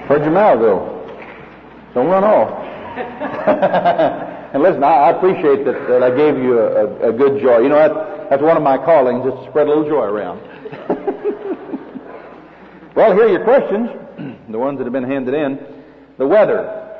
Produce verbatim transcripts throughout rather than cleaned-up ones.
Where'd your mouth go? Don't run off. And listen, I, I appreciate that, that I gave you a, a, a good joy. You know, that, that's one of my callings, is to spread a little joy around. Well, here are your questions, the ones that have been handed in. The weather.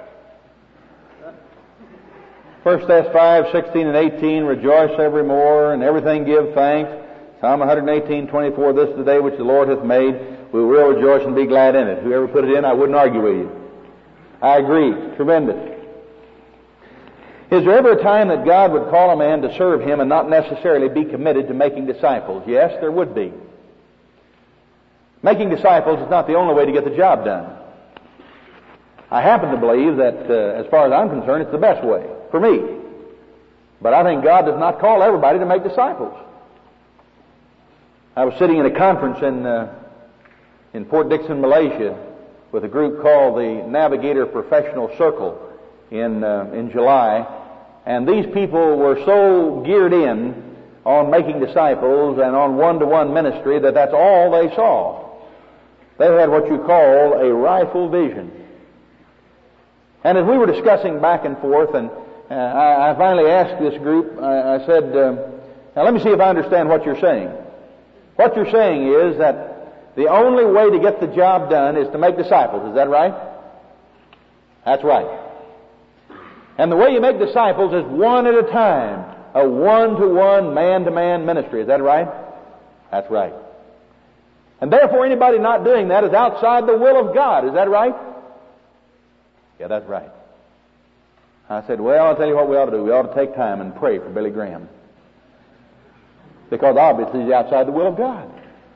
First Thess five, sixteen and eighteen, rejoice evermore, and everything give thanks. Psalm one eighteen, twenty-four, this is the day which the Lord hath made. We will rejoice and be glad in it. Whoever put it in, I wouldn't argue with you. I agree. Tremendous. Is there ever a time that God would call a man to serve Him and not necessarily be committed to making disciples? Yes, there would be. Making disciples is not the only way to get the job done. I happen to believe that, uh, as far as I'm concerned, it's the best way for me. But I think God does not call everybody to make disciples. I was sitting in a conference in uh, in Port Dickson, Malaysia, with a group called the Navigator Professional Circle in uh, in July, and these people were so geared in on making disciples and on one-to-one ministry that that's all they saw. They had what you call a rifle vision. And as we were discussing back and forth, and uh, I, I finally asked this group, I, I said, uh, now let me see if I understand what you're saying. What you're saying is that the only way to get the job done is to make disciples. Is that right? That's right. And the way you make disciples is one at a time, a one-to-one, man-to-man ministry. Is that right? That's right. And therefore anybody not doing that is outside the will of God. Is that right? Yeah, that's right. I said, well, I'll tell you what we ought to do. We ought to take time and pray for Billy Graham. Because obviously he's outside the will of God.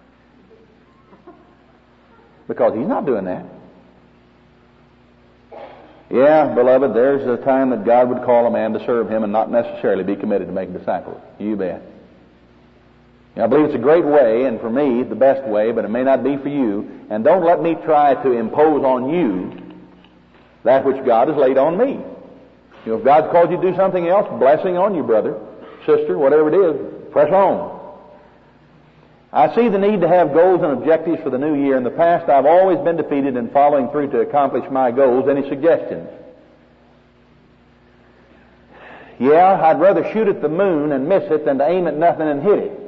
Because he's not doing that. Yeah, beloved, there's a time that God would call a man to serve Him and not necessarily be committed to making disciples. You bet. I believe it's a great way, and for me, the best way, but it may not be for you. And don't let me try to impose on you that which God has laid on me. You know, if God's called you to do something else, blessing on you, brother, sister, whatever it is, press on. I see the need to have goals and objectives for the new year. In the past, I've always been defeated in following through to accomplish my goals. Any suggestions? Yeah, I'd rather shoot at the moon and miss it than to aim at nothing and hit it.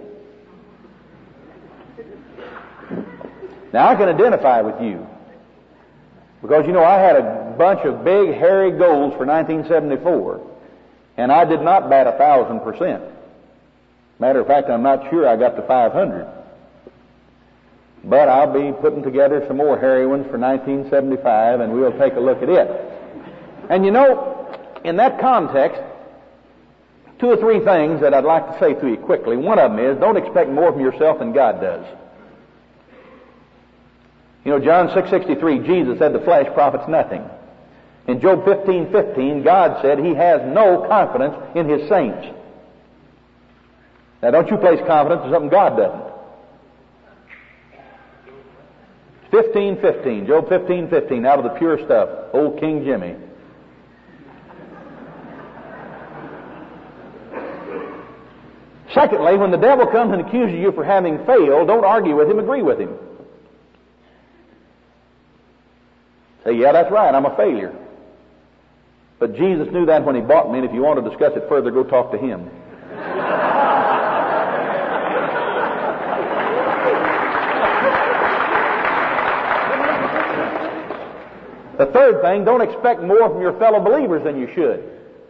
Now, I can identify with you. Because, you know, I had a bunch of big, hairy goals for nineteen seventy-four. And I did not bat a thousand percent. Matter of fact, I'm not sure I got to five hundred. But I'll be putting together some more hairy ones for nineteen seventy-five, and we'll take a look at it. And you know, in that context, two or three things that I'd like to say to you quickly. One of them is, don't expect more from yourself than God does. You know, John six sixty-three, Jesus said the flesh profits nothing. In Job fifteen fifteen, God said He has no confidence in His saints. Now, don't you place confidence in something God doesn't. fifteen fifteen, Job fifteen fifteen, out of the pure stuff, old King Jimmy. Secondly, when the devil comes and accuses you for having failed, don't argue with him, agree with him. Say, yeah, that's right, I'm a failure. But Jesus knew that when He bought me, and if you want to discuss it further, go talk to Him. The third thing, don't expect more from your fellow believers than you should.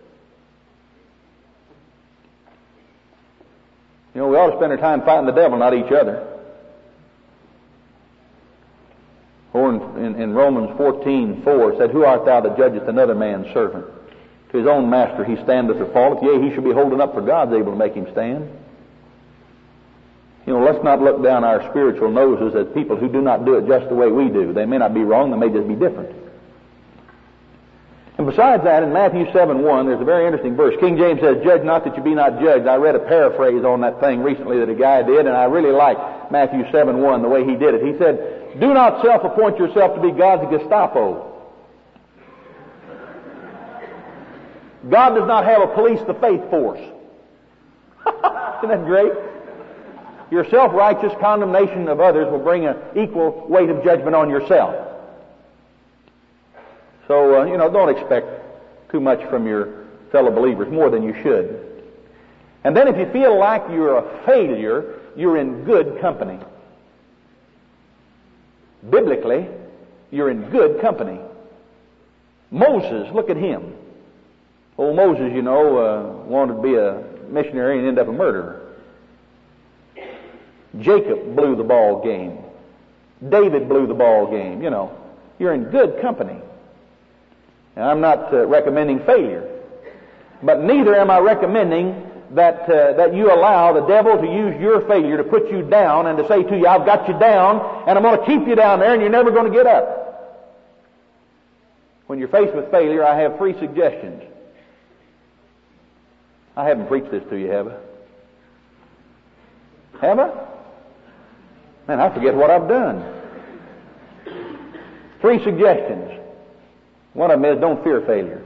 You know, we ought to spend our time fighting the devil, not each other. Or in, in, in Romans fourteen four, it said, who art thou that judgest another man's servant? To his own master he standeth or falleth. Yea, he shall be holding up, for God's able to make him stand. You know, let's not look down our spiritual noses at people who do not do it just the way we do. They may not be wrong, they may just be different. And besides that, in Matthew seven one, there's a very interesting verse. King James says, judge not that you be not judged. I read a paraphrase on that thing recently that a guy did, and I really like Matthew seven one, the way he did it. He said, do not self-appoint yourself to be God's Gestapo. God does not have a police the faith force. Isn't that great? Your self-righteous condemnation of others will bring an equal weight of judgment on yourself. So, uh, you know, don't expect too much from your fellow believers, more than you should. And then if you feel like you're a failure, you're in good company. Biblically, you're in good company. Moses, look at him. Old Moses, you know, uh, wanted to be a missionary and ended up a murderer. Jacob blew the ball game. David blew the ball game. You know, you're in good company. And I'm not uh, recommending failure. But neither am I recommending that uh, that you allow the devil to use your failure to put you down and to say to you, I've got you down and I'm going to keep you down there and you're never going to get up. When you're faced with failure, I have three suggestions. I haven't preached this to you, have I? Have I? Man, I forget what I've done. Three suggestions. One of them is don't fear failure.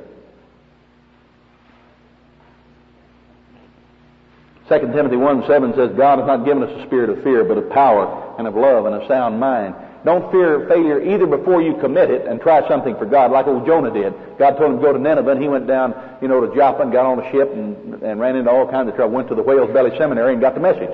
Second Timothy one seven says, God has not given us a spirit of fear, but of power and of love and a sound mind. Don't fear failure either before you commit it and try something for God, like old Jonah did. God told him to go to Nineveh, and he went down, you know, to Joppa and got on a ship and, and ran into all kinds of trouble, went to the Whale's Belly Seminary and got the message.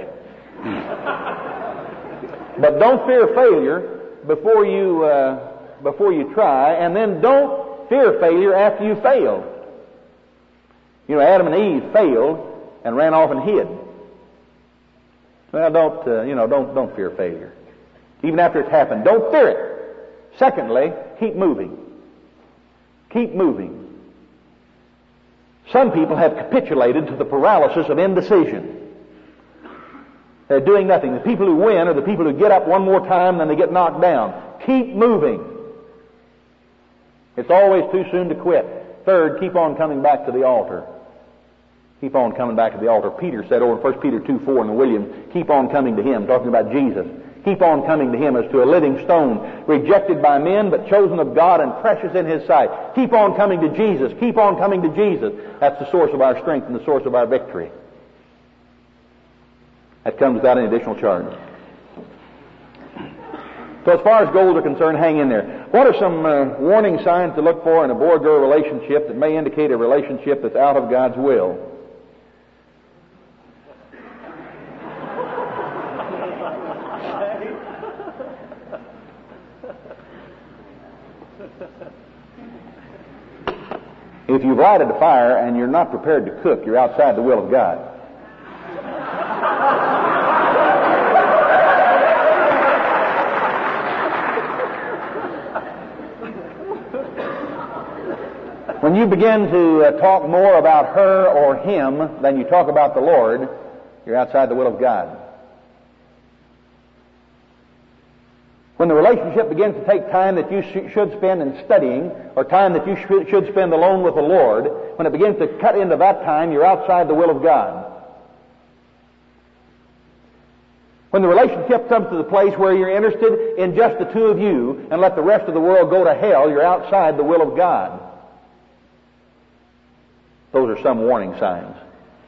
But don't fear failure before you, uh, before you try, and then don't fear failure after you failed. You know, Adam and Eve failed and ran off and hid. Well, don't, uh, you know, don't, don't fear failure. Even after it's happened, don't fear it. Secondly, keep moving. Keep moving. Some people have capitulated to the paralysis of indecision. They're doing nothing. The people who win are the people who get up one more time, then they get knocked down. Keep moving. It's always too soon to quit. Third, keep on coming back to the altar. Keep on coming back to the altar. Peter said over in First Peter two four in the Williams, keep on coming to Him, talking about Jesus. Keep on coming to Him as to a living stone, rejected by men, but chosen of God and precious in His sight. Keep on coming to Jesus. Keep on coming to Jesus. That's the source of our strength and the source of our victory. That comes without any additional charge. So as far as goals are concerned, hang in there. What are some uh, warning signs to look for in a boy-girl relationship that may indicate a relationship that's out of God's will? If you've lighted a fire and you're not prepared to cook, you're outside the will of God. When you begin to uh, talk more about her or him than you talk about the Lord, you're outside the will of God. When the relationship begins to take time that you sh- should spend in studying, or time that you sh- should spend alone with the Lord, when it begins to cut into that time, you're outside the will of God. When the relationship comes to the place where you're interested in just the two of you and let the rest of the world go to hell, you're outside the will of God. Those are some warning signs.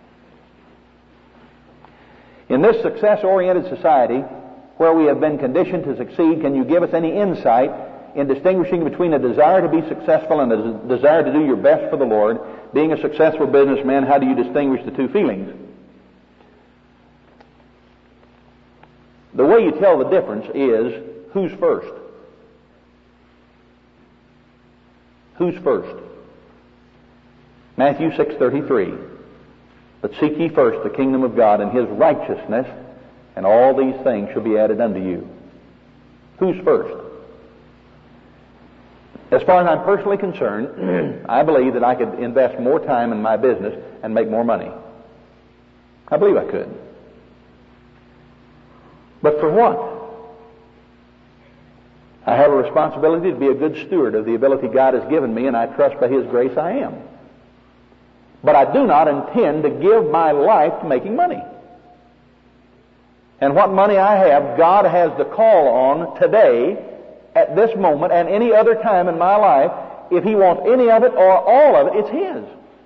In this success-oriented society, where we have been conditioned to succeed, can you give us any insight in distinguishing between a desire to be successful and a desire to do your best for the Lord? Being a successful businessman, how do you distinguish the two feelings? The way you tell the difference is, who's first? Who's first? Matthew six thirty-three. But seek ye first the kingdom of God and His righteousness, and all these things shall be added unto you. Who's first? As far as I'm personally concerned, I believe that I could invest more time in my business and make more money. I believe I could. But for what? I have a responsibility to be a good steward of the ability God has given me, and I trust by His grace I am. But I do not intend to give my life to making money. And what money I have, God has the call on today, at this moment, and any other time in my life. If He wants any of it or all of it, it's His.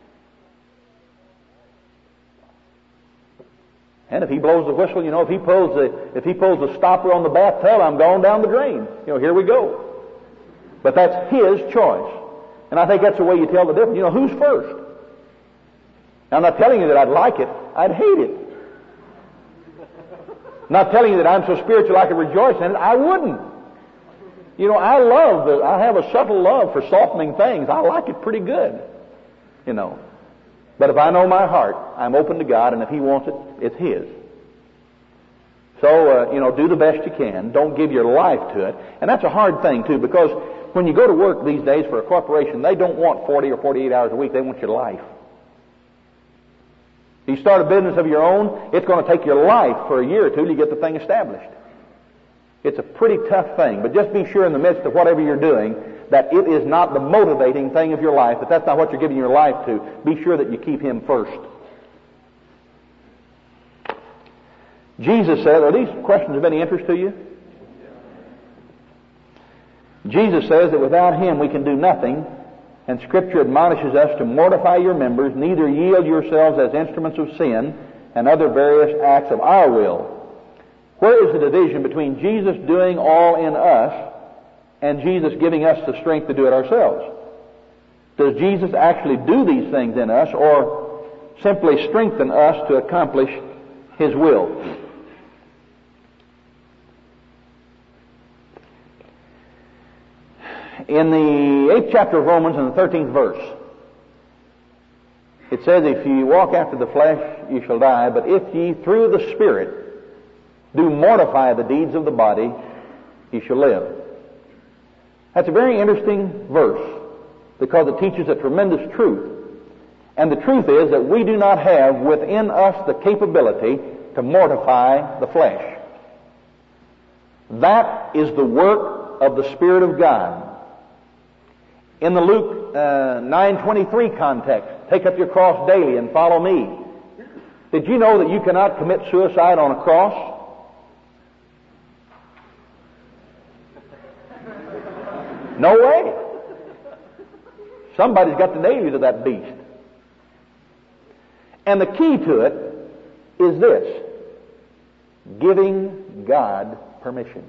And if He blows the whistle, you know, if He pulls the if He pulls the stopper on the bathtub, I'm going down the drain. You know, here we go. But that's His choice. And I think that's the way you tell the difference. You know, who's first? Now, I'm not telling you that I'd like it. I'd hate it. I'm not telling you that I'm so spiritual I could rejoice in it. I wouldn't. You know, I love, the, I have a subtle love for softening things. I like it pretty good. You know. But if I know my heart, I'm open to God, and if He wants it, it's His. So, uh, you know, do the best you can. Don't give your life to it. And that's a hard thing, too, because when you go to work these days for a corporation, they don't want forty or forty-eight hours a week. They want your life. If you start a business of your own, it's going to take your life for a year or two to get the thing established. It's a pretty tough thing, but just be sure in the midst of whatever you're doing that it is not the motivating thing of your life, that that's not what you're giving your life to. Be sure that you keep Him first. Jesus said, are these questions of any interest to you? Jesus says that without Him we can do nothing, and Scripture admonishes us to mortify your members, neither yield yourselves as instruments of sin and other various acts of our will. Where is the division between Jesus doing all in us and Jesus giving us the strength to do it ourselves? Does Jesus actually do these things in us, or simply strengthen us to accomplish His will? In the eighth chapter of Romans, in the thirteenth verse, it says, if ye walk after the flesh, ye shall die, but if ye through the Spirit do mortify the deeds of the body, ye shall live. That's a very interesting verse, because it teaches a tremendous truth. And the truth is that we do not have within us the capability to mortify the flesh. That is the work of the Spirit of God. In the Luke uh, nine twenty-three context, take up your cross daily and follow me. Did you know that you cannot commit suicide on a cross? No way. Somebody's got to nail you to that beast. And the key to it is this: giving God permission.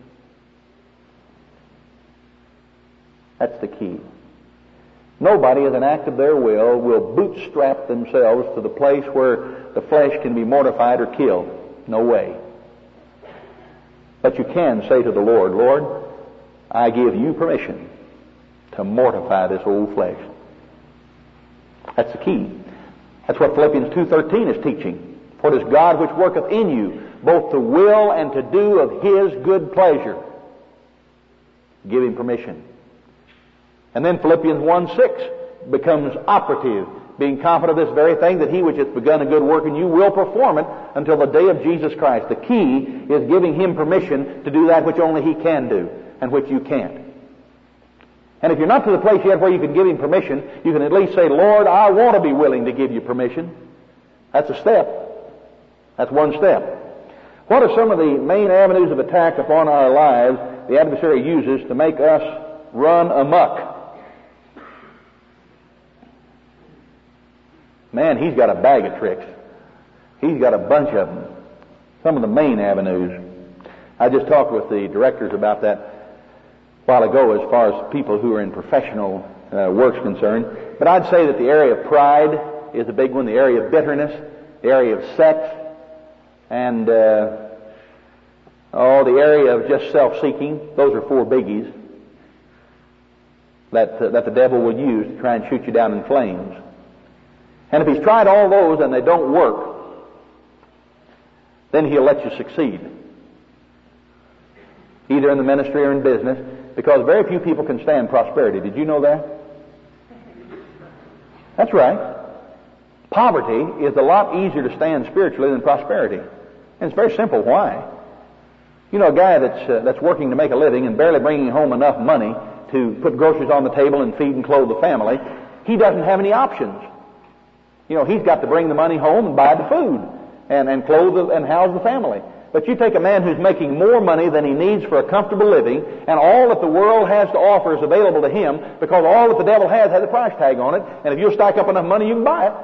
That's the key. Nobody, as an act of their will, will bootstrap themselves to the place where the flesh can be mortified or killed. No way. But you can say to the Lord, Lord, I give you permission to mortify this old flesh. That's the key. That's what Philippians two thirteen is teaching. For it is God which worketh in you both to will and to do of His good pleasure. Give Him permission. And then Philippians one six becomes operative, being confident of this very thing, that He which hath begun a good work in you will perform it until the day of Jesus Christ. The key is giving Him permission to do that which only He can do and which you can't. And if you're not to the place yet where you can give Him permission, you can at least say, Lord, I want to be willing to give you permission. That's a step. That's one step. What are some of the main avenues of attack upon our lives the adversary uses to make us run amok? Man, he's got a bag of tricks. He's got a bunch of them. Some of the main avenues. I just talked with the directors about that a while ago as far as people who are in professional uh, work's concerned. But I'd say that the area of pride is a big one, the area of bitterness, the area of sex, and uh, oh, the area of just self-seeking. Those are four biggies that, uh, that the devil will use to try and shoot you down in flames. And if he's tried all those and they don't work, then he'll let you succeed, either in the ministry or in business, because very few people can stand prosperity. Did you know that? That's right. Poverty is a lot easier to stand spiritually than prosperity. And it's very simple. Why? You know, a guy that's uh, that's working to make a living and barely bringing home enough money to put groceries on the table and feed and clothe the family, he doesn't have any options. You know, he's got to bring the money home and buy the food and, and clothe the, and house the family. But you take a man who's making more money than he needs for a comfortable living, and all that the world has to offer is available to him, because all that the devil has has a price tag on it, and if you'll stack up enough money, you can buy it.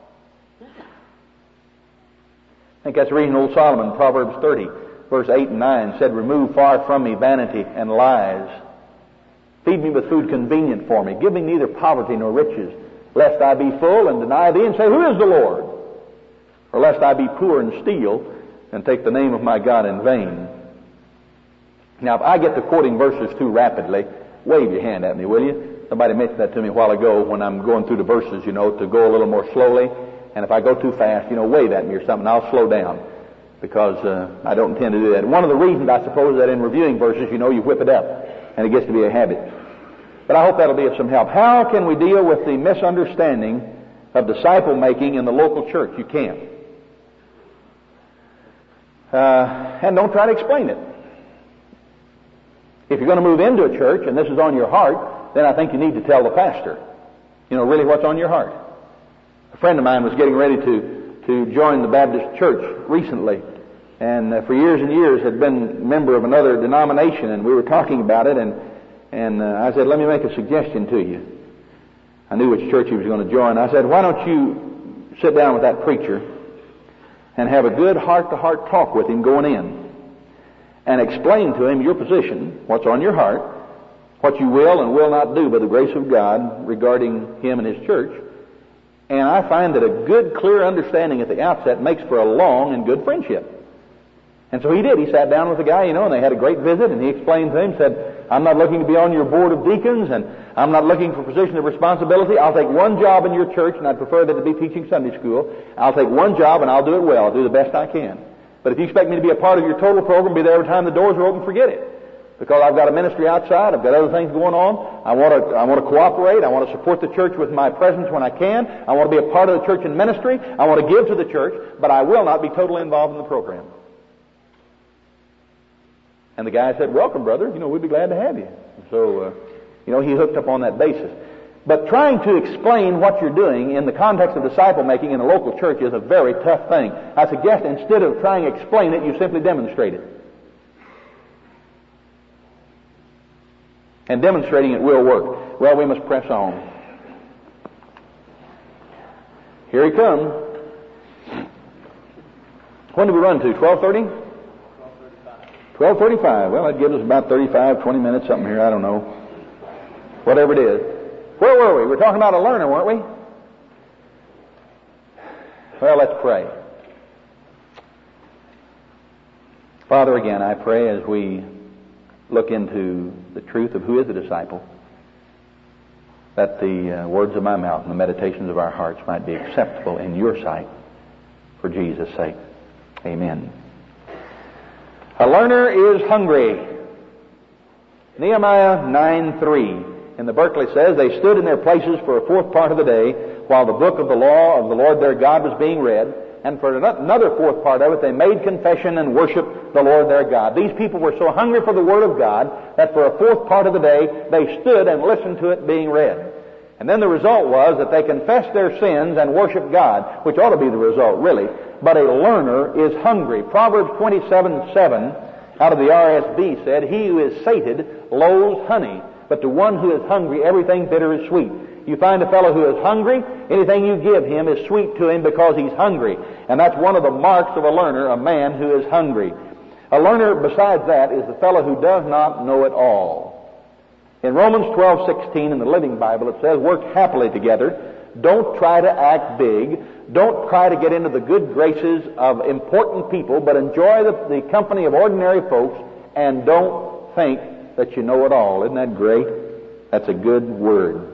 I think that's the reason old Solomon, Proverbs thirty, verse eight and nine, said, remove far from me vanity and lies. Feed me with food convenient for me. Give me neither poverty nor riches, lest I be full and deny thee and say, Who is the Lord? Or lest I be poor and steal and take the name of my God in vain. Now, if I get to quoting verses too rapidly, wave your hand at me, will you? Somebody mentioned that to me a while ago when I'm going through the verses, you know, to go a little more slowly. And if I go too fast, you know, wave at me or something. I'll slow down because uh, I don't intend to do that. One of the reasons, I suppose, that in reviewing verses, you know, you whip it up and it gets to be a habit. But I hope that'll be of some help. How can we deal with the misunderstanding of disciple making in the local church? You can't. Uh, and don't try to explain it. If you're going to move into a church and this is on your heart, then I think you need to tell the pastor, you know, really what's on your heart. A friend of mine was getting ready to, to join the Baptist church recently, and uh, for years and years had been a member of another denomination, and we were talking about it, and, and uh, I said, let me make a suggestion to you. I knew which church he was going to join. I said, why don't you sit down with that preacher and have a good heart-to-heart talk with him going in and explain to him your position, what's on your heart, what you will and will not do by the grace of God regarding him and his church. And I find that a good, clear understanding at the outset makes for a long and good friendship. And so he did. He sat down with the guy, you know, and they had a great visit, and he explained to him, said, I'm not looking to be on your board of deacons, and I'm not looking for a position of responsibility. I'll take one job in your church, and I'd prefer that it be teaching Sunday school. I'll take one job, and I'll do it well. I'll do the best I can. But if you expect me to be a part of your total program, be there every time the doors are open, forget it. Because I've got a ministry outside, I've got other things going on. I want to, I want to cooperate. I want to support the church with my presence when I can. I want to be a part of the church in ministry. I want to give to the church, but I will not be totally involved in the program. And the guy said, welcome, brother. You know, we'd be glad to have you. So, uh, you know, he hooked up on that basis. But trying to explain what you're doing in the context of disciple making in a local church is a very tough thing. I suggest instead of trying to explain it, you simply demonstrate it. And demonstrating it will work. Well, we must press on. Here he comes. When do we run to? twelve thirty? twelve thirty-five. Well, that gives us about thirty-five, twenty minutes, something here. I don't know. Whatever it is. Where were we? We were talking about a learner, weren't we? Well, let's pray. Father, again, I pray as we look into the truth of who is a disciple, that the uh, words of my mouth and the meditations of our hearts might be acceptable in your sight for Jesus' sake. Amen. A learner is hungry. Nehemiah nine three in the Berkeley says, they stood in their places for a fourth part of the day while the book of the law of the Lord their God was being read. And for another fourth part of it, they made confession and worshiped the Lord their God. These people were so hungry for the Word of God that for a fourth part of the day, they stood and listened to it being read. And then the result was that they confessed their sins and worshiped God, which ought to be the result, really. But a learner is hungry. Proverbs twenty-seven seven out of the R S V said, he who is sated loathes honey, but to one who is hungry, everything bitter is sweet. You find a fellow who is hungry, anything you give him is sweet to him because he's hungry. And that's one of the marks of a learner, a man who is hungry. A learner, besides that, is the fellow who does not know it all. In Romans twelve sixteen in the Living Bible, it says, work happily together. Don't try to act big. Don't try to get into the good graces of important people, but enjoy the, the company of ordinary folks, and don't think that you know it all. Isn't that great? That's a good word.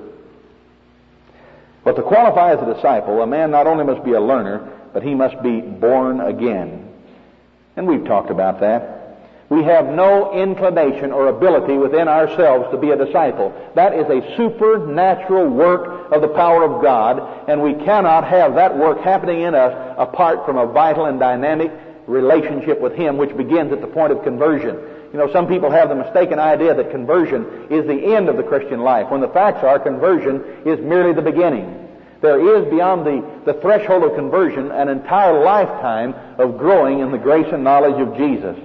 But to qualify as a disciple, a man not only must be a learner, but he must be born again. And we've talked about that. We have no inclination or ability within ourselves to be a disciple. That is a supernatural work of the power of God, and we cannot have that work happening in us apart from a vital and dynamic relationship with Him, which begins at the point of conversion. You know, some people have the mistaken idea that conversion is the end of the Christian life, when the facts are conversion is merely the beginning. There is, beyond the, the threshold of conversion, an entire lifetime of growing in the grace and knowledge of Jesus.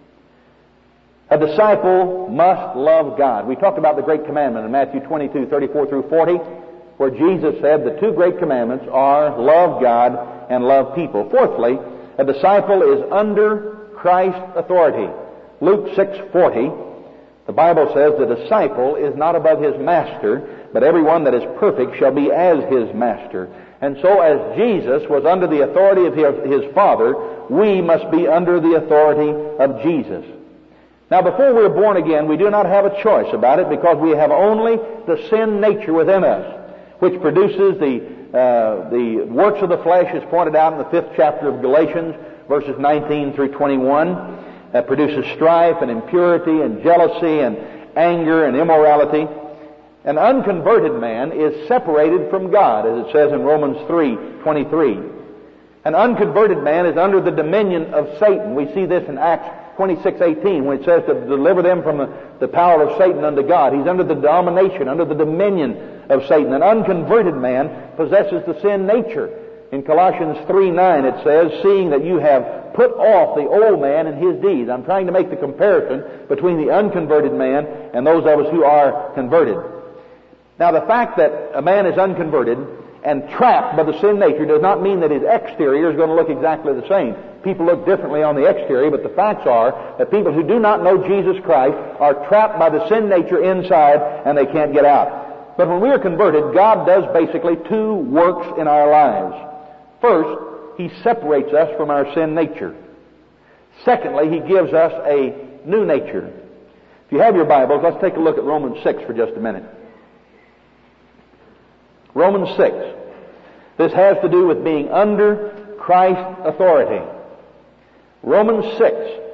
A disciple must love God. We talked about the great commandment in Matthew twenty-two, thirty-four through forty, where Jesus said the two great commandments are love God and love people. Fourthly, a disciple is under Christ's authority. Luke six forty, The Bible says the disciple is not above his master, but everyone that is perfect shall be as his master. And so as Jesus was under the authority of his, his Father, we must be under the authority of Jesus. Now, before we're born again, we do not have a choice about it, because we have only the sin nature within us, which produces the uh, the works of the flesh, as pointed out in the fifth chapter of Galatians, verses nineteen through twenty-one. That produces strife and impurity and jealousy and anger and immorality. An unconverted man is separated from God, as it says in Romans three twenty-three. An unconverted man is under the dominion of Satan. We see this in Acts twenty-six eighteen, when it says to deliver them from the, the power of Satan unto God. He's under the domination, under the dominion of Satan. An unconverted man possesses the sin nature. In Colossians three nine it says, seeing that you have put off the old man and his deeds. I'm trying to make the comparison between the unconverted man and those of us who are converted. Now, the fact that a man is unconverted and trapped by the sin nature does not mean that his exterior is going to look exactly the same. People look differently on the exterior, but the facts are that people who do not know Jesus Christ are trapped by the sin nature inside, and they can't get out. But when we are converted, God does basically two works in our lives. First, He separates us from our sin nature. Secondly, He gives us a new nature. If you have your Bibles, let's take a look at Romans six for just a minute. Romans six. This has to do with being under Christ's authority. Romans six,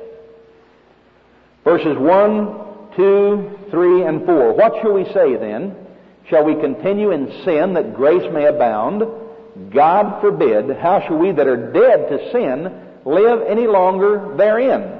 verses one, two, three, and four. What shall we say then? Shall we continue in sin that grace may abound? God forbid. How shall we that are dead to sin live any longer therein?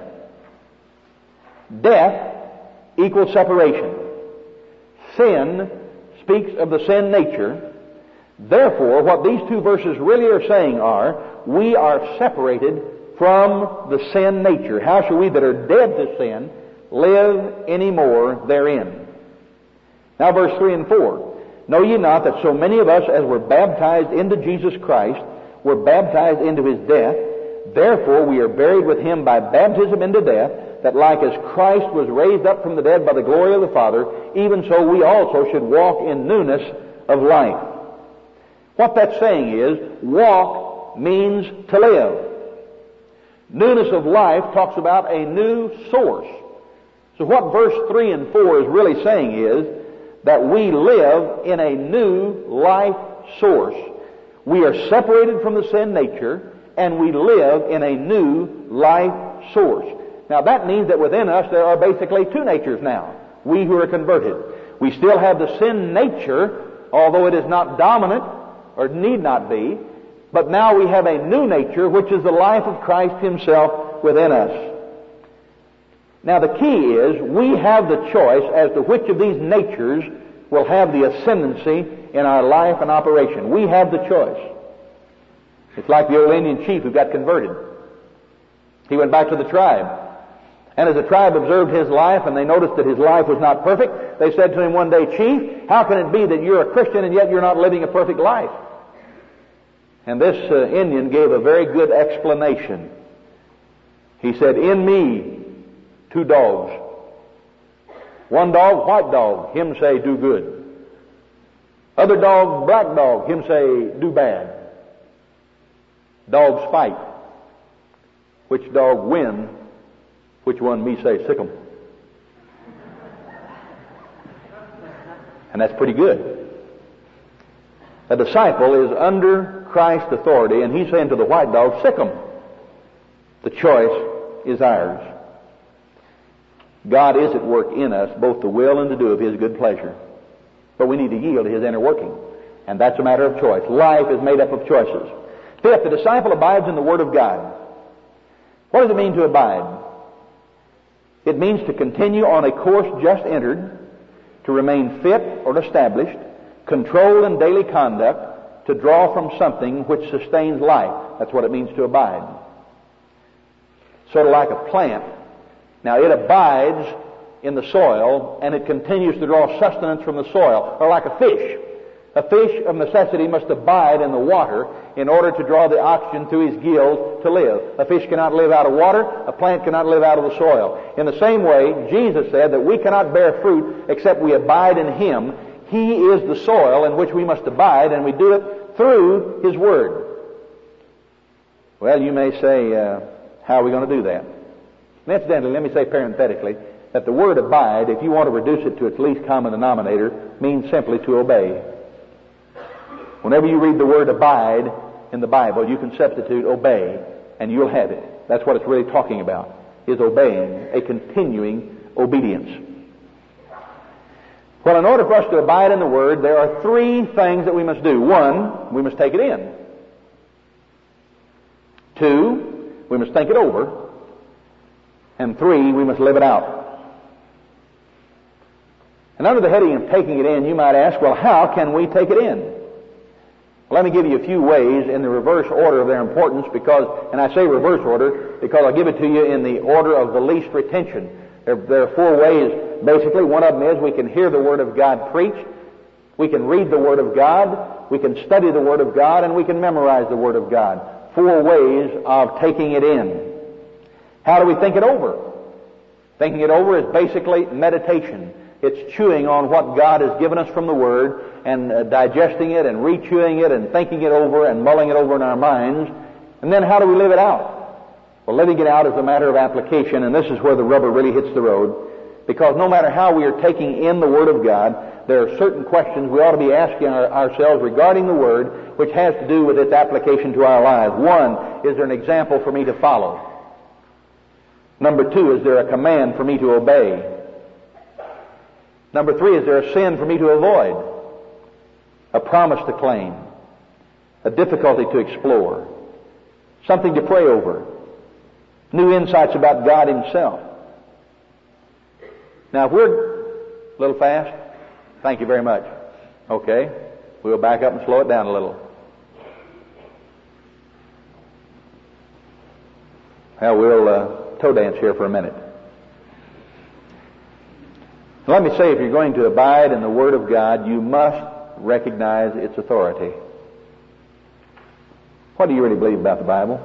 Death equals separation. Sin speaks of the sin nature. Therefore, what these two verses really are saying are, we are separated from the sin nature. How shall we that are dead to sin live any more therein? Now, verse three and four. Know ye not that so many of us as were baptized into Jesus Christ were baptized into His death? Therefore we are buried with Him by baptism into death, that like as Christ was raised up from the dead by the glory of the Father, even so we also should walk in newness of life. What that's saying is, walk means to live. Newness of life talks about a new source. So what verse three and four is really saying is that we live in a new life source. We are separated from the sin nature, and we live in a new life source. Now that means that within us there are basically two natures now, we who are converted. We still have the sin nature, although it is not dominant, or need not be, but now we have a new nature, which is the life of Christ Himself within us. Now the key is, we have the choice as to which of these natures will have the ascendancy in our life and operation. We have the choice. It's like the old Indian chief who got converted. He went back to the tribe. And as the tribe observed his life and they noticed that his life was not perfect, they said to him one day, Chief, how can it be that you're a Christian and yet you're not living a perfect life? And this uh, Indian gave a very good explanation. He said, in me, two dogs. One dog, white dog, him say do good. Other dog, black dog, him say do bad. Dogs fight. Which dog win? Which one me say sick 'em? And that's pretty good. A disciple is under Christ's authority, and He's saying to the white dog, sick 'em. The choice is ours. God is at work in us, both to will and to do of His good pleasure. But we need to yield to His inner working. And that's a matter of choice. Life is made up of choices. Fifth, the disciple abides in the Word of God. What does it mean to abide? It means to continue on a course just entered, to remain fit or established, controlled in daily conduct, to draw from something which sustains life. That's what it means to abide. Sort of like a plant. Now it abides in the soil and it continues to draw sustenance from the soil, or like a fish. A fish of necessity must abide in the water in order to draw the oxygen through his gills to live. A fish cannot live out of water. A plant cannot live out of the soil. In the same way, Jesus said that we cannot bear fruit except we abide in Him. He is the soil in which we must abide, and we do it through His Word. Well, you may say, uh, how are we going to do that? And incidentally, let me say parenthetically that the word abide, if you want to reduce it to its least common denominator, means simply to obey. Whenever you read the word abide in the Bible, you can substitute obey, and you'll have it. That's what it's really talking about, is obeying, a continuing obedience. Well, in order for us to abide in the Word, there are three things that we must do. One, we must take it in. Two, we must think it over. And three, we must live it out. And under the heading of taking it in, you might ask, well, how can we take it in? Let me give you a few ways in the reverse order of their importance, because, and I say reverse order, because I'll give it to you in the order of the least retention. There, there are four ways, basically. One of them is we can hear the Word of God preached, we can read the Word of God, we can study the Word of God, and we can memorize the Word of God. Four ways of taking it in. How do we think it over? Thinking it over is basically meditation. It's chewing on what God has given us from the Word and uh, digesting it and re-chewing it and thinking it over and mulling it over in our minds. And then how do we live it out? Well, living it out is a matter of application, and this is where the rubber really hits the road. Because no matter how we are taking in the Word of God, there are certain questions we ought to be asking our, ourselves regarding the Word, which has to do with its application to our lives. One, is there an example for me to follow? Number two, is there a command for me to obey? Number three, is there a sin for me to avoid? A promise to claim? A difficulty to explore? Something to pray over? New insights about God Himself? Now, if we're a little fast, thank you very much. Okay, we'll back up and slow it down a little. Well, we'll uh, toe dance here for a minute. Let me say, if you're going to abide in the Word of God, you must recognize its authority. What do you really believe about the Bible?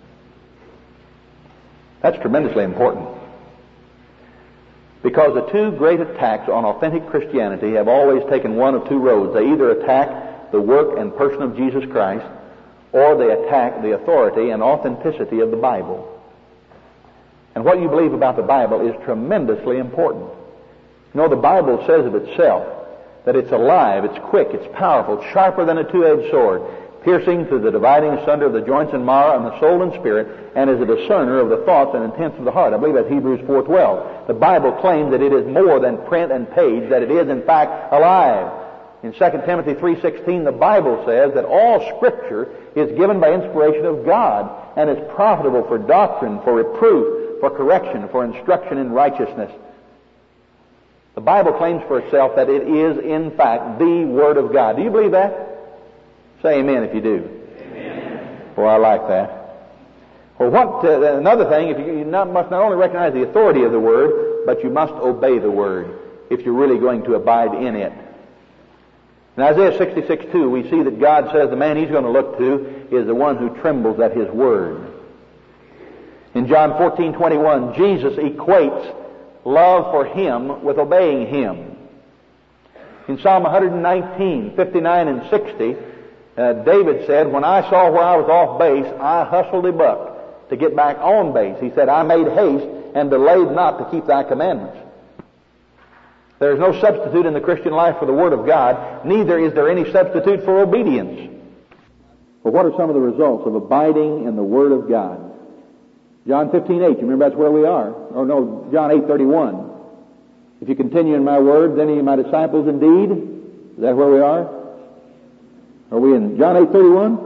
That's tremendously important. Because the two great attacks on authentic Christianity have always taken one of two roads. They either attack the work and person of Jesus Christ, or they attack the authority and authenticity of the Bible. And what you believe about the Bible is tremendously important. You know, the Bible says of itself that it's alive, it's quick, it's powerful, it's sharper than a two-edged sword, piercing to the dividing asunder of the joints and marrow and the soul and spirit, and is a discerner of the thoughts and intents of the heart. I believe that's Hebrews four twelve. The Bible claims that it is more than print and page, that it is in fact alive. In Second Timothy three sixteen, the Bible says that all Scripture is given by inspiration of God and is profitable for doctrine, for reproof, for correction, for instruction in righteousness. The Bible claims for itself that it is, in fact, the Word of God. Do you believe that? Say amen if you do. Amen. Well, I like that. Well, what, uh, another thing, if you, you not, must not only recognize the authority of the Word, but you must obey the Word if you're really going to abide in it. In Isaiah sixty-six two, we see that God says the man He's going to look to is the one who trembles at His Word. In John fourteen twenty-one, Jesus equates love for Him with obeying Him. In Psalm one nineteen, fifty-nine and sixty, uh, David said, when I saw where I was off base, I hustled a buck to get back on base. He said, I made haste and delayed not to keep Thy commandments. There is no substitute in the Christian life for the Word of God. Neither is there any substitute for obedience. Well, what are some of the results of abiding in the Word of God? John fifteen eight, you remember that's where we are. Or no, John eight thirty-one. If you continue in my word, then are you my disciples indeed. Is that where we are? Are we in John eight thirty-one?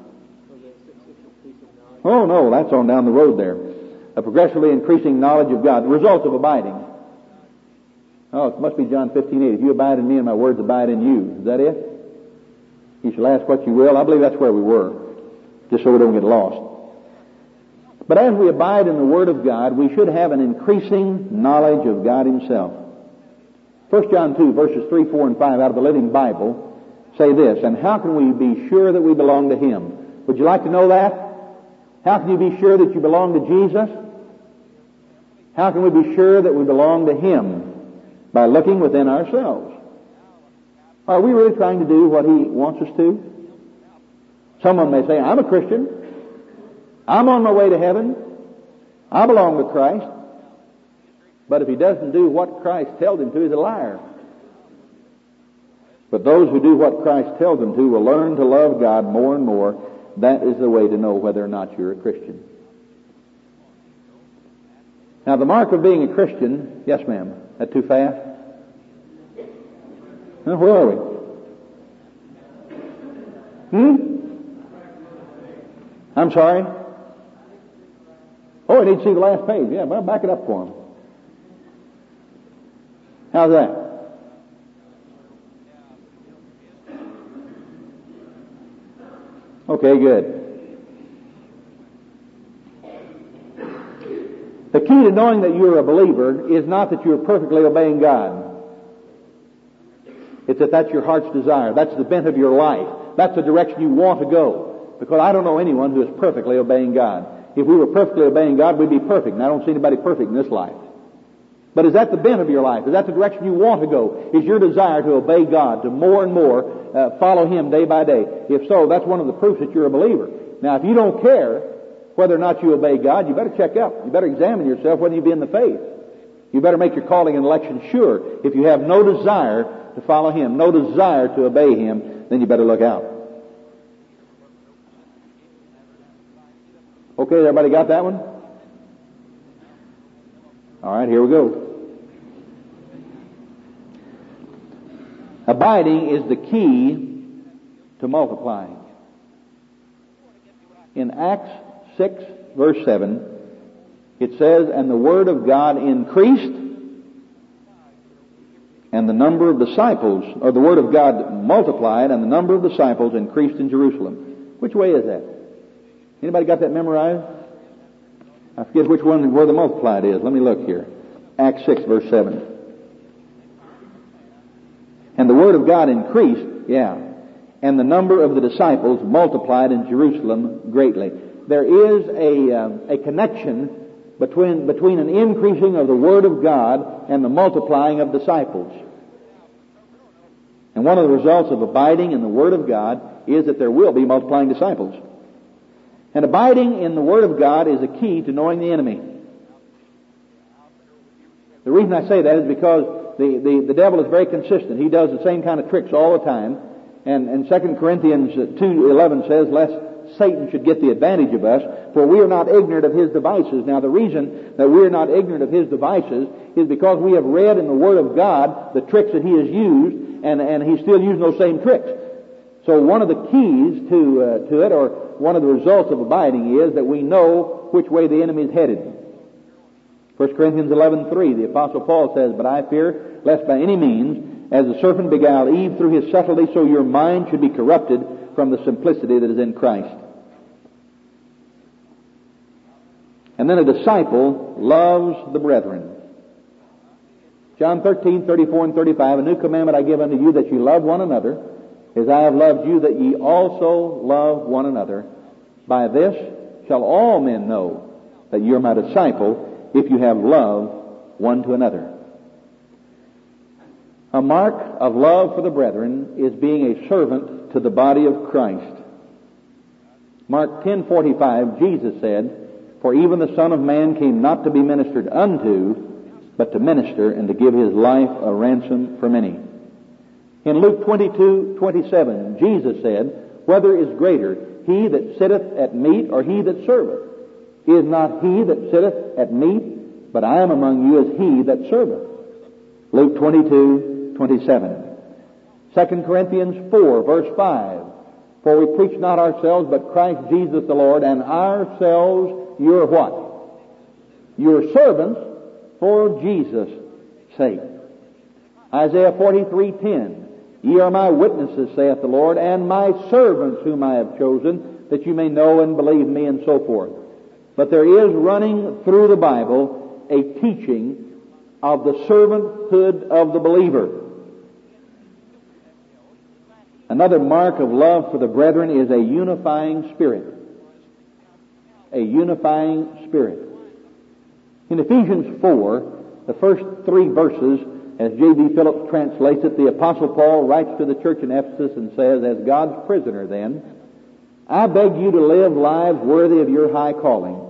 Oh no, that's on down the road there. A progressively increasing knowledge of God. The results of abiding. Oh, it must be John fifteen eight. If you abide in me and my words abide in you. Is that it? You shall ask what you will. I believe that's where we were. Just so we don't get lost. But as we abide in the Word of God, we should have an increasing knowledge of God Himself. First John two, verses three, four, and five out of the Living Bible say this, and how can we be sure that we belong to Him? Would you like to know that? How can you be sure that you belong to Jesus? How can we be sure that we belong to Him? By looking within ourselves. Are we really trying to do what He wants us to? Someone may say, I'm a Christian. I'm on my way to heaven. I belong to Christ. But if he doesn't do what Christ tells him to, he's a liar. But those who do what Christ tells them to will learn to love God more and more. That is the way to know whether or not you're a Christian. Now, the mark of being a Christian, yes, ma'am. That too fast? Now, where are we? Hmm? I'm sorry? Oh, I need to see the last page. Yeah, well, back it up for him. How's that? Okay, good. The key to knowing that you're a believer is not that you're perfectly obeying God. It's that that's your heart's desire. That's the bent of your life. That's the direction you want to go. Because I don't know anyone who is perfectly obeying God. If we were perfectly obeying God, we'd be perfect. And I don't see anybody perfect in this life. But is that the bent of your life? Is that the direction you want to go? Is your desire to obey God, to more and more uh, follow Him day by day? If so, that's one of the proofs that you're a believer. Now, if you don't care whether or not you obey God, you better check up. You better examine yourself whether you be in the faith. You better make your calling and election sure. If you have no desire to follow Him, no desire to obey Him, then you better look out. Okay, everybody got that one? All right, here we go. Abiding is the key to multiplying. In Acts six, verse seven, it says, and the word of God increased, and the number of disciples, or the word of God multiplied, and the number of disciples increased in Jerusalem. Which way is that? Anybody got that memorized? I forget which one, where the multiplied is. Let me look here. Acts six, verse seven. And the word of God increased, yeah, and the number of the disciples multiplied in Jerusalem greatly. There is a, um, a connection between, between an increasing of the word of God and the multiplying of disciples. And one of the results of abiding in the word of God is that there will be multiplying disciples. And abiding in the Word of God is a key to knowing the enemy. The reason I say that is because the, the, the devil is very consistent. He does the same kind of tricks all the time. And, and Second Corinthians two eleven says, lest Satan should get the advantage of us, for we are not ignorant of his devices. Now, the reason that we are not ignorant of his devices is because we have read in the Word of God the tricks that he has used, and, and he's still using those same tricks. So one of the keys to uh, to it, or one of the results of abiding, is that we know which way the enemy is headed. First Corinthians eleven three, the Apostle Paul says, but I fear lest by any means, as the serpent beguiled Eve through his subtlety, so your mind should be corrupted from the simplicity that is in Christ. And then a disciple loves the brethren. John thirteen thirty-four and thirty-five, a new commandment I give unto you, that you love one another, as I have loved you, that ye also love one another. By this shall all men know that ye are my disciple, if you have love one to another. A mark of love for the brethren is being a servant to the body of Christ. Mark ten forty-five, Jesus said, for even the Son of Man came not to be ministered unto, but to minister and to give his life a ransom for many. In Luke twenty-two twenty-seven, Jesus said, whether is greater, he that sitteth at meat or he that serveth? Is not he that sitteth at meat, but I am among you as he that serveth. Luke twenty-two twenty-seven. Second Corinthians four, verse five. For we preach not ourselves, but Christ Jesus the Lord, and ourselves your what? Your servants for Jesus' sake. Isaiah forty-three ten. Ye are my witnesses, saith the Lord, and my servants whom I have chosen, that you may know and believe me, and so forth. But there is running through the Bible a teaching of the servanthood of the believer. Another mark of love for the brethren is a unifying spirit. A unifying spirit. In Ephesians four, the first three verses, as J B Phillips translates it, the Apostle Paul writes to the church in Ephesus and says, "As God's prisoner then, I beg you to live lives worthy of your high calling.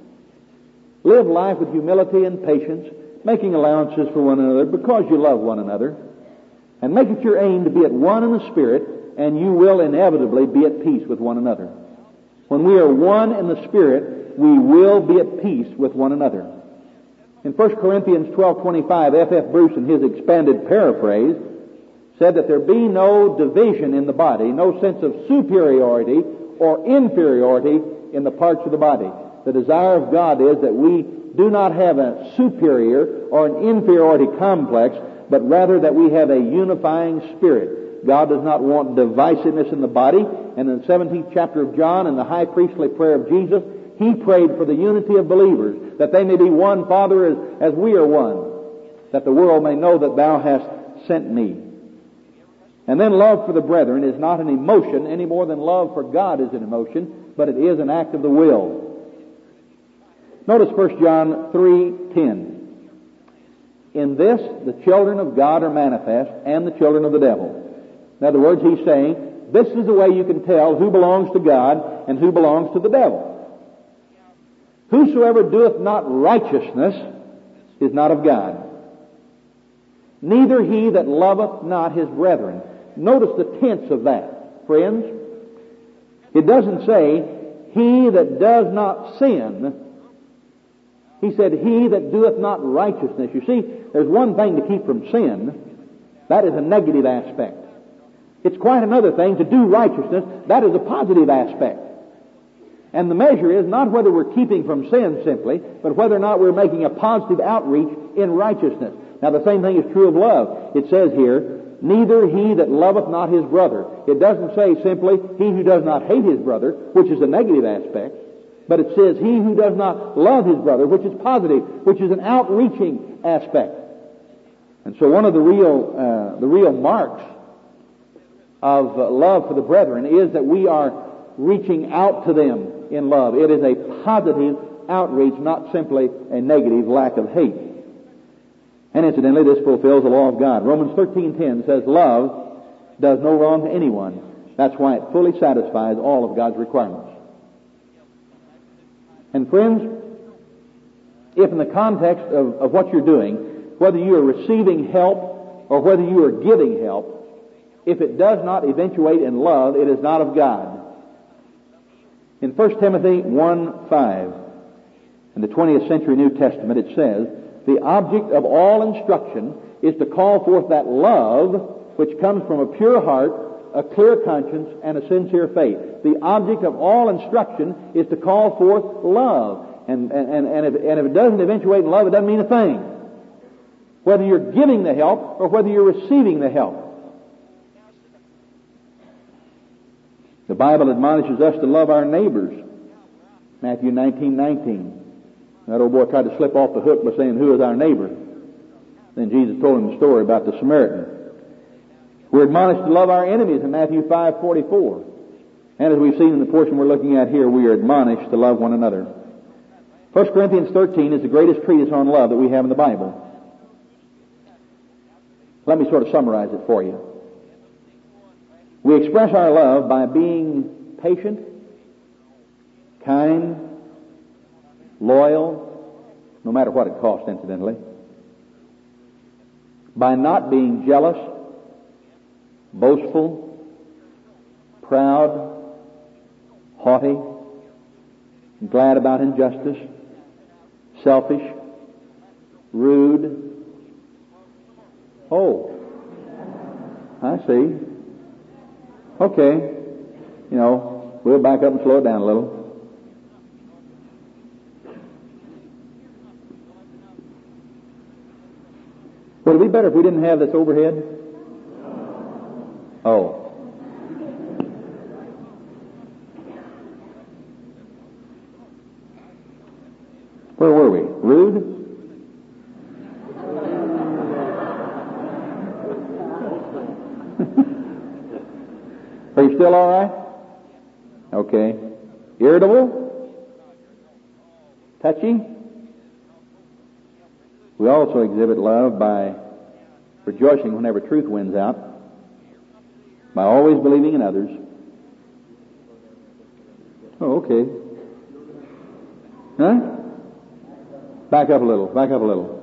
Live life with humility and patience, making allowances for one another because you love one another. And make it your aim to be at one in the Spirit, and you will inevitably be at peace with one another." When we are one in the Spirit, we will be at peace with one another. In First Corinthians twelve twenty-five, F F Bruce, in his expanded paraphrase, said that there be no division in the body, no sense of superiority or inferiority in the parts of the body. The desire of God is that we do not have a superior or an inferiority complex, but rather that we have a unifying spirit. God does not want divisiveness in the body. And in the seventeenth chapter of John, in the high priestly prayer of Jesus, He prayed for the unity of believers, that they may be one, Father, as, as we are one, that the world may know that Thou hast sent me. And then love for the brethren is not an emotion any more than love for God is an emotion, but it is an act of the will. Notice First John three ten. In this, the children of God are manifest, and the children of the devil. In other words, he's saying, this is the way you can tell who belongs to God and who belongs to the devil. Whosoever doeth not righteousness is not of God. Neither he that loveth not his brethren. Notice the tense of that, friends. It doesn't say, he that does not sin. He said, he that doeth not righteousness. You see, there's one thing to keep from sin. That is a negative aspect. It's quite another thing to do righteousness. That is a positive aspect. And the measure is not whether we're keeping from sin simply, but whether or not we're making a positive outreach in righteousness. Now the same thing is true of love. It says here, neither he that loveth not his brother. It doesn't say simply, he who does not hate his brother, which is a negative aspect. But it says, he who does not love his brother, which is positive, which is an outreaching aspect. And so one of the real, uh, the real marks of uh, love for the brethren is that we are reaching out to them in love. It is a positive outreach, not simply a negative lack of hate. And incidentally, this fulfills the law of God. Romans thirteen ten says, love does no wrong to anyone. That's why it fully satisfies all of God's requirements. And friends, if in the context of, of what you're doing, whether you are receiving help or whether you are giving help, if it does not eventuate in love, it is not of God. In First Timothy one five, in the twentieth century New Testament, it says, the object of all instruction is to call forth that love which comes from a pure heart, a clear conscience, and a sincere faith. The object of all instruction is to call forth love. And, and, and, if, and if it doesn't eventuate in love, it doesn't mean a thing. Whether you're giving the help or whether you're receiving the help. The Bible admonishes us to love our neighbors. Matthew nineteen nineteen. That old boy tried to slip off the hook by saying, who is our neighbor? Then Jesus told him the story about the Samaritan. We're admonished to love our enemies in Matthew five forty-four. And as we've seen in the portion we're looking at here, we are admonished to love one another. First Corinthians thirteen is the greatest treatise on love that we have in the Bible. Let me sort of summarize it for you. We express our love by being patient, kind, loyal, no matter what it costs, incidentally. By not being jealous, boastful, proud, haughty, glad about injustice, selfish, rude. Oh, I see. Okay, you know, we'll back up and slow it down a little. Would it be better if we didn't have this overhead? Oh. Where were we? Rude? Are you still all right? Okay. Irritable? Touchy? We also exhibit love by rejoicing whenever truth wins out, by always believing in others. Oh, okay. Huh? Back up a little, back up a little.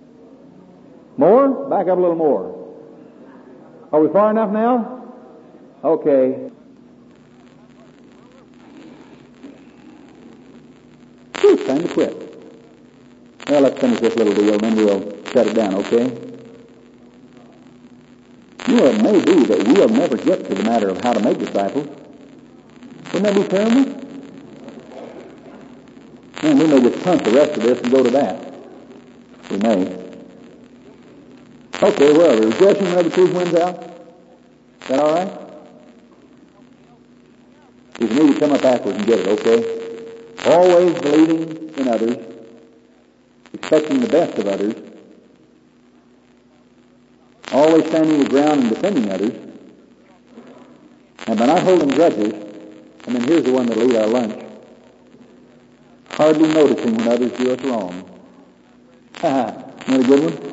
More? Back up a little more. Are we far enough now? Okay. Whew, time to quit. Well, let's finish this little deal, then we'll shut it down, okay? You know, it may be that we'll never get to the matter of how to make disciples. Wouldn't that be terrible? Man, we may just punt the rest of this and go to that. We may. Okay, well, the rejoicing whenever the truth wins out. Is that all right? If you need to come up backwards and get it, okay? Always believing in others, expecting the best of others, always standing your ground and defending others, and by not holding grudges, and then here's the one that'll eat our lunch, hardly noticing when others do us wrong. Ha ha, isn't that a good one?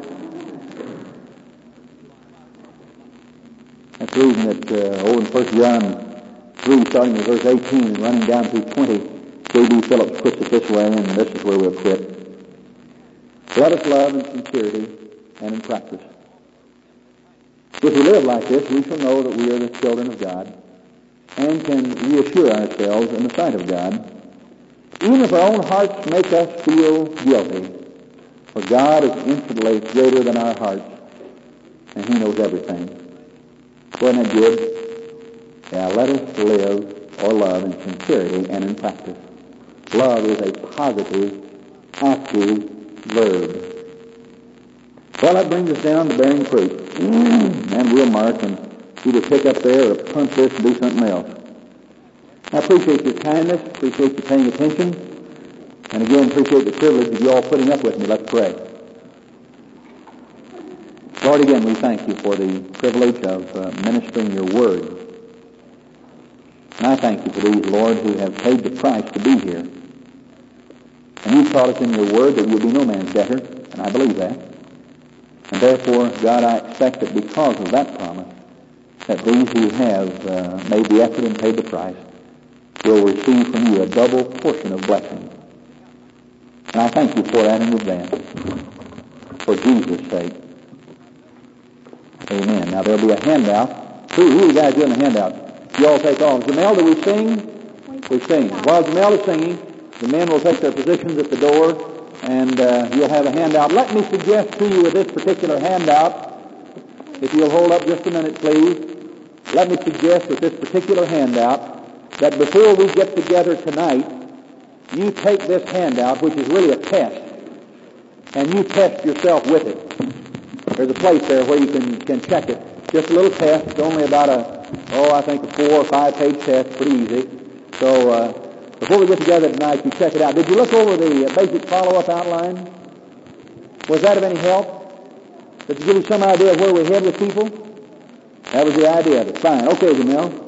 That's the reason that uh, over in First John three, starting with verse eighteen and running down through twenty, J B Phillips puts it this way, and this is where we'll quit. Let us love in sincerity and in practice. If we live like this, we shall know that we are the children of God and can reassure ourselves in the sight of God, even if our own hearts make us feel guilty, for God is infinitely greater than our hearts, and He knows everything. Wasn't that good? Yeah, let us live or love in sincerity and in practice. Love is a positive, active verb. Well, that brings us down to bearing fruit. And we'll mark and either pick up there or punt this and do something else. I appreciate your kindness, appreciate you paying attention, and again, appreciate the privilege of you all putting up with me. Let's pray. Lord, again, we thank you for the privilege of uh, ministering your word. And I thank you for these, Lord, who have paid the price to be here. And you've taught us in your word that you'll be no man's debtor, and I believe that. And therefore, God, I expect that because of that promise, that these who have uh, made the effort and paid the price will receive from you a double portion of blessing. And I thank you for that in advance, for Jesus' sake. Amen. Now, there'll be a handout. Who, who are you guys doing the handout? You all take off. Jamel, do we sing? We sing. While Jamel is singing, the men will take their positions at the door, and uh, you'll have a handout. Let me suggest to you with this particular handout, if you'll hold up just a minute, please, let me suggest with this particular handout that before we get together tonight, you take this handout, which is really a test, and you test yourself with it. There's a place there where you can, can check it. Just a little test. It's only about a, oh, I think a four or five page test. Pretty easy. So, uh, before we get together tonight, you check it out. Did you look over the basic follow-up outline? Was that of any help? Did it give you some idea of where we're headed with people? That was the idea of it. Fine. Okay, Jamil.